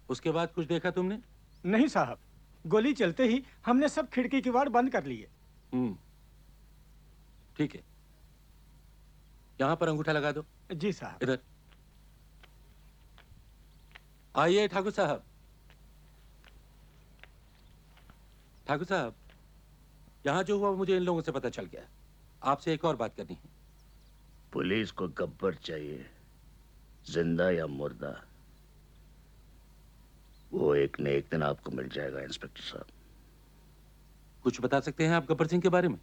उसके बाद कुछ देखा तुमने? नहीं साहब, गोली चलते ही हमने सब खिड़की किवाड़ बंद कर लिए। ठीक है, यहां पर अंगूठा लगा दो। जी साहब। इधर आइए ठाकुर साहब। ठाकुर साहब, यहां जो हुआ मुझे इन लोगों से पता चल गया। आपसे एक और बात करनी है। पुलिस को गब्बर चाहिए, जिंदा या मुर्दा, वो एक न एक दिन आपको मिल जाएगा इंस्पेक्टर साहब। कुछ बता सकते हैं आप गब्बर सिंह के बारे में?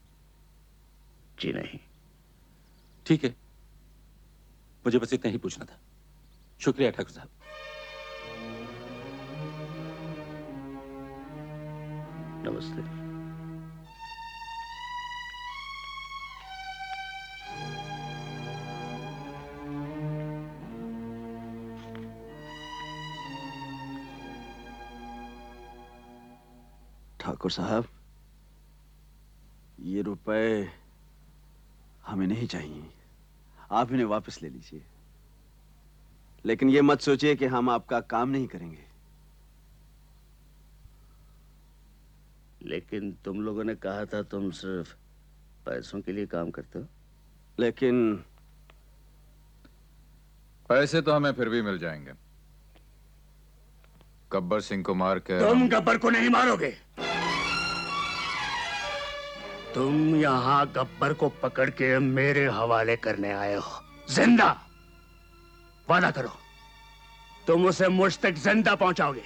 जी नहीं। ठीक है, मुझे बस इतना ही पूछना था। शुक्रिया ठाकुर साहब। नमस्ते। ठाकुर साहब, ये रुपए हमें नहीं चाहिए। आप इन्हें वापस ले लीजिए, लेकिन ये मत सोचिए कि हम आपका काम नहीं करेंगे। लेकिन तुम लोगों ने कहा था तुम सिर्फ पैसों के लिए काम करते हो। लेकिन पैसे तो हमें फिर भी मिल जाएंगे। गब्बर सिंह को मार के तुम गब्बर को नहीं मारोगे। तुम यहां गब्बर को पकड़ के मेरे हवाले करने आए हो, जिंदा। वादा करो, तुम उसे मुझ तक जिंदा पहुंचाओगे।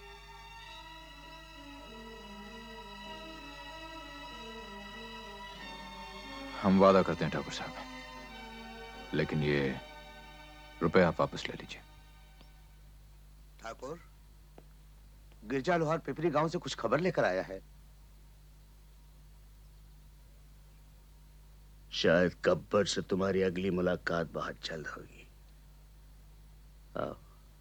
हम वादा करते हैं ठाकुर साहब, लेकिन ये रुपए आप वापस ले लीजिए। ठाकुर, गिरजा लोहार पिपरी गांव से कुछ खबर लेकर आया है। शायद गब्बर से तुम्हारी अगली मुलाकात बहुत जल्द होगी। आओ।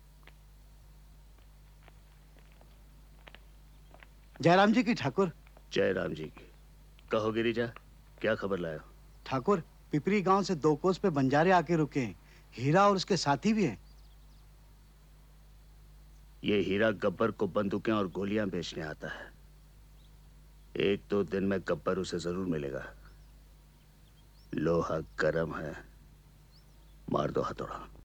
जयराम जी की ठाकुर। जय राम जी की। कहो गिरिजा, क्या खबर लाया हो? ठाकुर, पिपरी गांव से 2 कोस पे बंजारे आके रुके हैं। हीरा और उसके साथी भी हैं। ये हीरा गब्बर को बंदूकें और गोलियां बेचने आता है। 1-2 दिन में गब्बर उसे जरूर मिलेगा। लोहा गरम है, मार दो हथौड़ा।